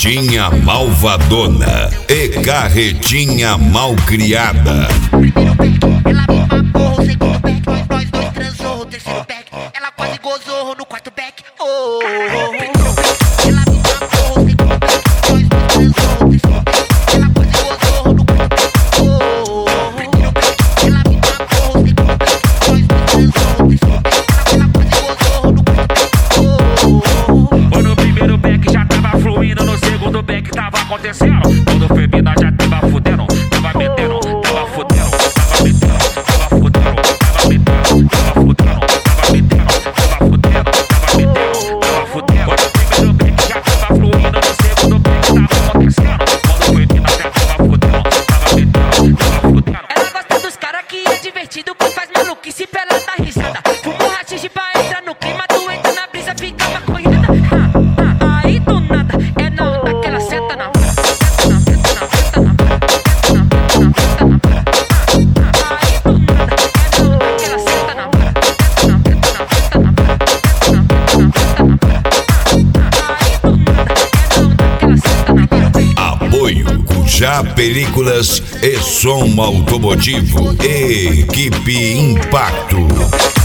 Carretinha malvadona e carretinha malcriada. Primeiro back, ela me mamou. O segundo back, nós dois transou. O terceiro back, ela quase gozou no quarto back. Oh, primeiro back, ela me mamou. O segundo back, nós dois transou. O terceiro back, ela quase gozou no quarto back. Oh, primeiro back, ela me mamou. O segundo back, nós dois transou. O terceiro back, ela quase gozou no quarto back. Oh, no primeiro back já tava fluindo, no segundo back tava acontecendo. Quando foi mina já tava fudendo, tava metendo, tava fudendo, tava metendo, tava fudendo, tava metendo, tava fudendo, tava metendo, tava fudendo, tava metendo, tava fudendo. No primeiro back já tava fluindo, no segundo back tava acontecendo. Quando foi mina já tava fudendo, tava metendo, tava fudendo. Ela gosta dos caras que é divertido, que faz maluquice pra ela dar risada. Fumo rachixe pra entrar no clima, tu entra na brisa, fica maconhada. Aí do nada, é na onda que ela senta na vara. Senta na vara, senta na vara, senta na vara, senta na vara. Aí do nada, é na onda que ela senta na vara. Senta na vara, senta na vara, senta na vara, senta na vara. Aí do nada, é na onda que ela senta na vara. Apoio Cujá Películas e Som Automotivo. Equipe Impacto.